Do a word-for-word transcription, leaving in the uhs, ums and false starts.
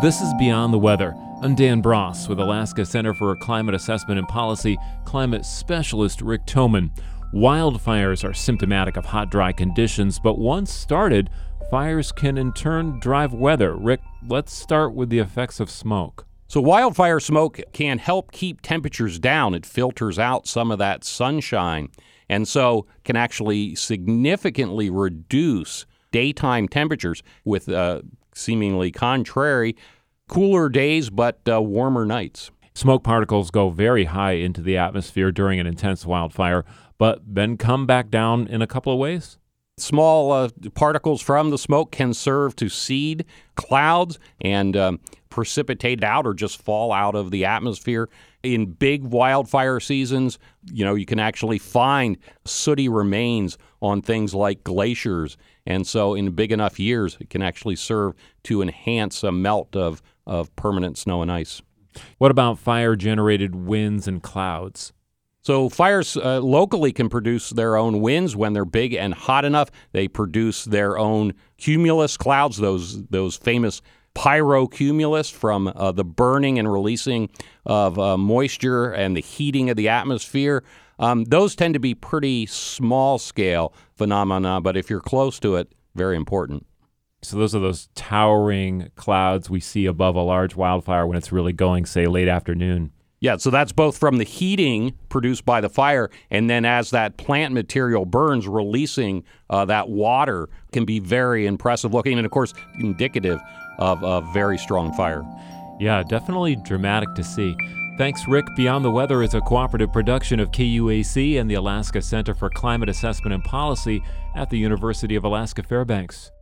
This is Beyond the Weather. I'm Dan Bross with Alaska Center for Climate Assessment and Policy climate specialist Rick Thoman. Wildfires are symptomatic of hot, dry conditions, but once started, fires can in turn drive weather. Rick, let's start with the effects of smoke. So wildfire smoke can help keep temperatures down. It filters out some of that sunshine, and so can actually significantly reduce daytime temperatures with uh, seemingly contrary cooler days but uh, warmer nights. Smoke particles go very high into the atmosphere during an intense wildfire, but then come back down in a couple of ways. Small uh, particles from the smoke can serve to seed clouds and um, precipitate out or just fall out of the atmosphere. In big wildfire seasons, you know, you can actually find sooty remains on things like glaciers. And so in big enough years, it can actually serve to enhance a melt of, of permanent snow and ice. What about fire-generated winds and clouds? So fires uh, locally can produce their own winds when they're big and hot enough. They produce their own cumulus clouds, those those famous pyrocumulus from uh, the burning and releasing of uh, moisture and the heating of the atmosphere. Um, those tend to be pretty small-scale phenomena, but if you're close to it, very important. So those are those towering clouds we see above a large wildfire when it's really going, say, late afternoon. Yeah, so that's both from the heating produced by the fire, and then as that plant material burns, releasing uh, that water can be very impressive looking, and of course, indicative of a very strong fire. Yeah, definitely dramatic to see. Thanks, Rick. Beyond the Weather is a cooperative production of K U A C and the Alaska Center for Climate Assessment and Policy at the University of Alaska Fairbanks.